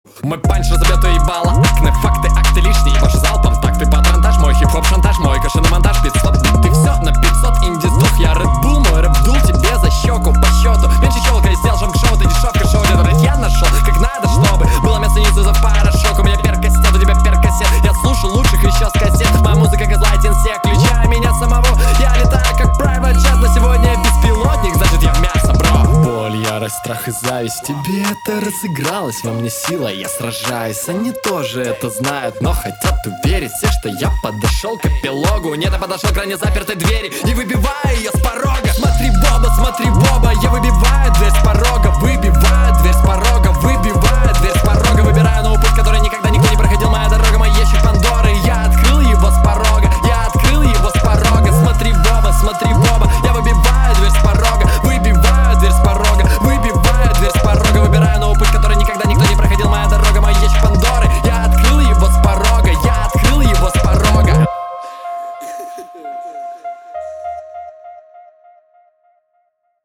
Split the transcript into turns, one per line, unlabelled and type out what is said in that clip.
Мой панч разобьет то ебало. Акне, факты, акты лишние. Ваш залпом, такты, патронтаж. Мой хип-хоп, шантаж, мой кашин монтаж. 500, ты все на 500, инди сдох. Я Red Bull, мой рэп дул тебе за щеку по счету. Меньше щелкай, сделал жамк шоу, ты дешевка шоу. Где я нашел, как надо, чтобы было мясо не за порошок. У меня перкассет, у тебя перкассет. Я слушал лучших еще с кассет. Моя музыка газлайтин всех, включая меня самого. Я летаю как private jet, но сегодня я беспилотник, значит я в мясо, бро. Боль, ярость, страх и зависть. Тебе это разыгралось, во мне сила, я сражаюсь. Они тоже это знают, но хотят уверить все, что я подошел к эпилогу. Нет, я подошел к крайне запертой двери и выбиваю ее с порога. Смотри, Боба, я выбиваю дверь с порога. Выбиваю